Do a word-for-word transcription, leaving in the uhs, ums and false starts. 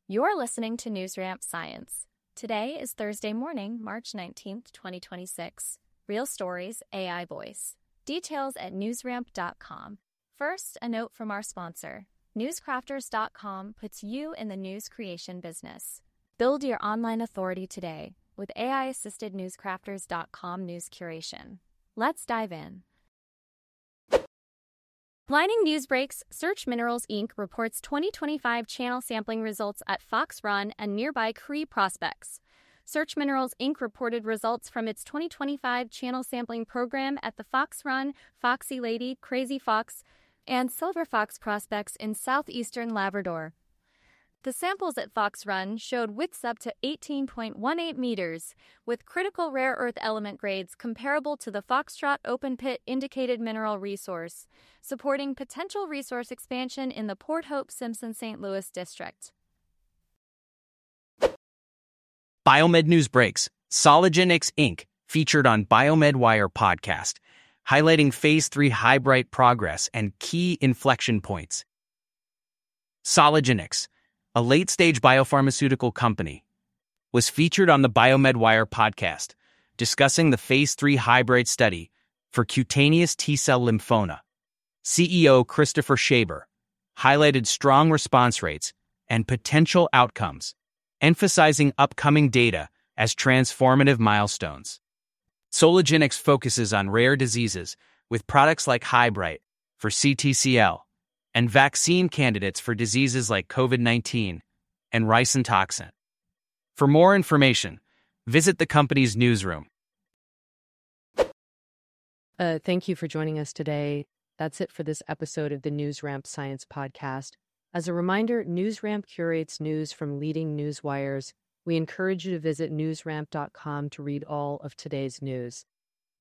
You're listening to NewsRamp Science. Today is Thursday morning, March nineteenth, twenty twenty-six. Real stories, A I voice. Details at newsramp dot com. First, a note from our sponsor. newscrafters dot com puts you in the news creation business. Build your online authority today with A I-assisted newscrafters dot com news curation. Let's dive in. Blinding news breaks, Search Minerals Incorporated reports twenty twenty-five channel sampling results at Fox Run and nearby Cree prospects. Search Minerals Incorporated reported results from its twenty twenty-five channel sampling program at the Fox Run, Foxy Lady, Crazy Fox, and Silver Fox prospects in southeastern Labrador. The samples at Fox Run showed widths up to eighteen point one eight meters, with critical rare earth element grades comparable to the Foxtrot open pit indicated mineral resource, supporting potential resource expansion in the Port Hope Simpson Saint Louis district. Biomed News Breaks, Soligenix Incorporated featured on BiomedWire podcast, highlighting Phase three HiBrite progress and key inflection points. Soligenix, a late-stage biopharmaceutical company, was featured on the BiomedWire podcast, discussing the Phase three HiBrite study for cutaneous T-cell lymphoma. C E O Christopher Shaber highlighted strong response rates and potential outcomes, emphasizing upcoming data as transformative milestones. Soligenix focuses on rare diseases with products like HiBrite for C T C L and vaccine candidates for diseases like COVID nineteen and ricin toxin. For more information, visit the company's newsroom. Uh, thank you for joining us today. That's it for this episode of the NewsRamp Science Podcast. As a reminder, NewsRamp curates news from leading news wires. We encourage you to visit newsramp dot com to read all of today's news.